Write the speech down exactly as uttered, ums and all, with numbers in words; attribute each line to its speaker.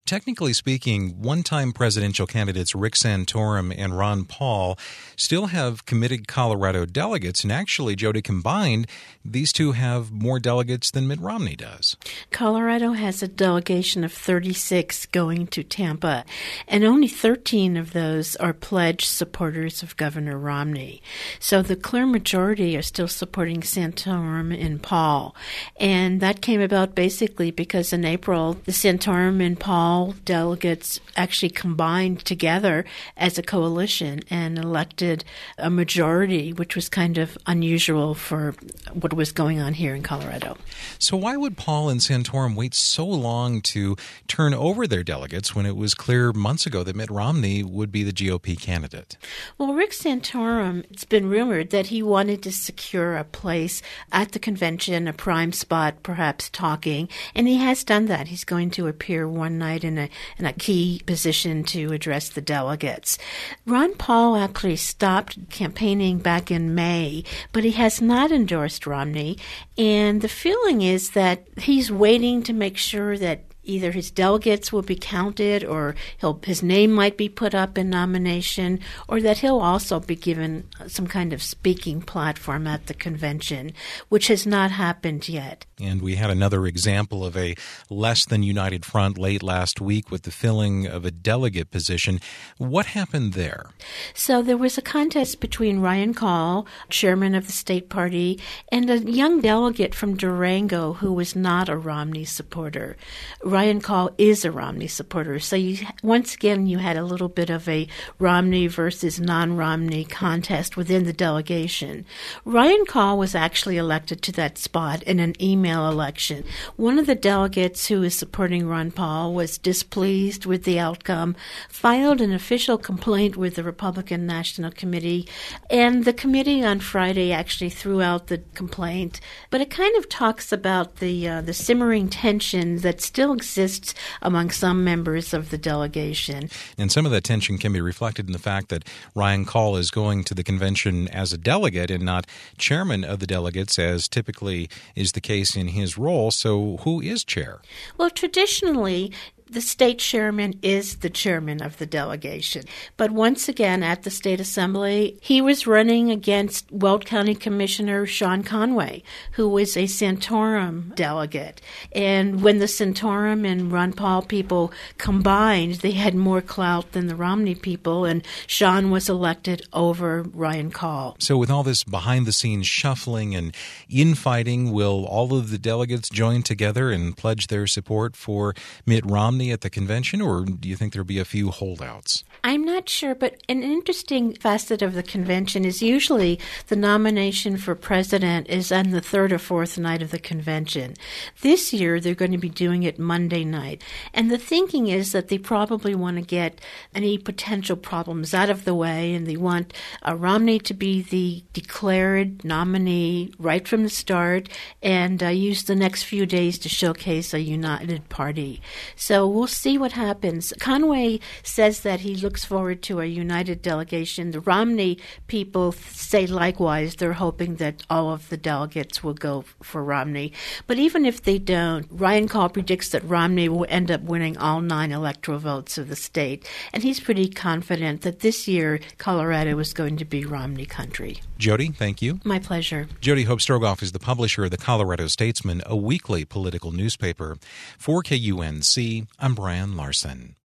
Speaker 1: technically speaking, one-time presidential candidates Rick Santorum and Ron Paul still have committed Colorado delegates, and actually, Jody, combined, these two have more delegates than Mitt Romney does.
Speaker 2: Colorado has a delegation of thirty-six going to Tampa, and only thirteen of those are pledged supporters of Governor Romney. So the clear majority are still supporting Santorum and Paul, and that came about basically because in April, the Santorum and Paul delegates actually combined together as a coalition and elected a majority, which was kind of unusual for what was going on here in Colorado.
Speaker 1: So why would Paul and Santorum wait so long to turn over their delegates when it was clear months ago that Mitt Romney would be the G O P candidate?
Speaker 2: Well, Rick Santorum, it's been rumored that he wanted to secure a place at the convention, a prime spot, perhaps talking, and he has done that. He's going to appear one night in a in a key position to address the delegates. Ron Paul actually stopped campaigning back in May, but he has not endorsed Romney, and the feeling is that he's waiting to make sure that either his delegates will be counted or he'll, his name might be put up in nomination, or that he'll also be given some kind of speaking platform at the convention, which has not happened yet.
Speaker 1: And we had another example of a less than united front late last week with the filling of a delegate position. What happened there?
Speaker 2: So there was a contest between Ryan Call, chairman of the state party, and a young delegate from Durango who was not a Romney supporter. Ryan Call is a Romney supporter. So you, once again, you had a little bit of a Romney versus non-Romney contest within the delegation. Ryan Call was actually elected to that spot in an email election. One of the delegates who is supporting Ron Paul was displeased with the outcome, filed an official complaint with the Republican National Committee, and the committee on Friday actually threw out the complaint. But it kind of talks about the uh, the simmering tension that still exists among some members of the delegation.
Speaker 1: And some of that tension can be reflected in the fact that Ryan Call is going to the convention as a delegate and not chairman of the delegates, as typically is the case in his role. So who is chair?
Speaker 2: Well, traditionally, the state chairman is the chairman of the delegation. But once again, at the state assembly, he was running against Weld County Commissioner Sean Conway, who was a Santorum delegate. And when the Santorum and Ron Paul people combined, they had more clout than the Romney people, and Sean was elected over Ryan Call.
Speaker 1: So with all this behind-the-scenes shuffling and infighting, will all of the delegates join together and pledge their support for Mitt Romney at the convention, or do you think there'll be a few holdouts?
Speaker 2: I'm not sure, but an interesting facet of the convention is usually the nomination for president is on the third or fourth night of the convention. This year, they're going to be doing it Monday night. And the thinking is that they probably want to get any potential problems out of the way, and they want uh, Romney to be the declared nominee right from the start and uh, use the next few days to showcase a united party. So we'll see what happens. Conway says that he looks forward to a united delegation. The Romney people say likewise. They're hoping that all of the delegates will go for Romney. But even if they don't, Ryan Call predicts that Romney will end up winning all nine electoral votes of the state. And he's pretty confident that this year Colorado is going to be Romney country.
Speaker 1: Jody, thank you.
Speaker 2: My pleasure.
Speaker 1: Jody Hope Strogoff is the publisher of the Colorado Statesman, a weekly political newspaper. For K U N C, I'm Brian Larson.